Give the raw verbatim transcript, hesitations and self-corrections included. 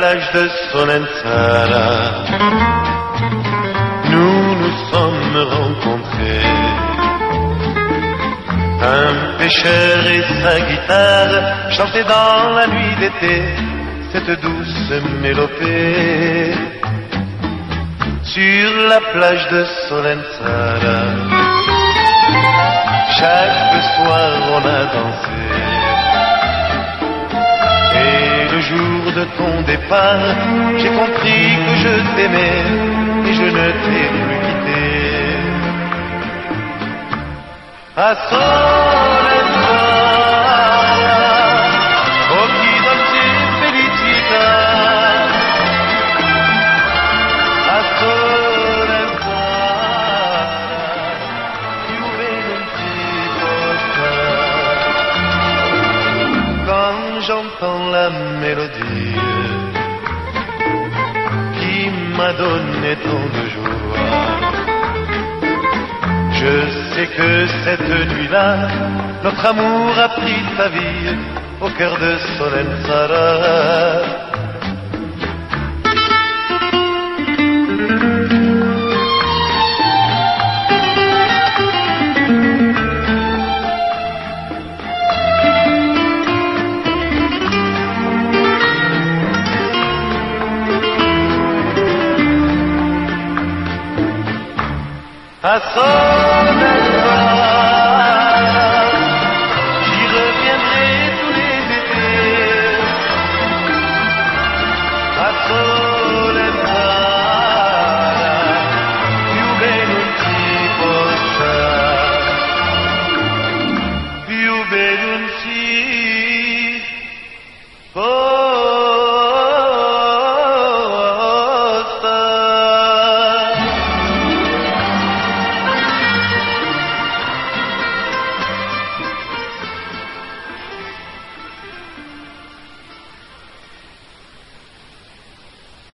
plage de Solenzara, nous nous sommes rencontrés. Un pêcheur et sa guitare chantaient dans la nuit d'été cette douce mélopée. Sur la plage de Solenzara, chaque soir on a dansé. Et le jour de ton départ, j'ai compris que je t'aimais et je ne t'ai plus quitté. A Solenzara, oh chi dolce felicità. A Solenzara, più bene non si può stare. Quand j'entends la mélodie qui m'a donné tant de joie, je sais que cette nuit-là, notre amour a pris sa vie au cœur de Solenzara. À Solenzara, j'y reviendrai tous les étés. A Solenzara, più bene non si può stare, più bene non si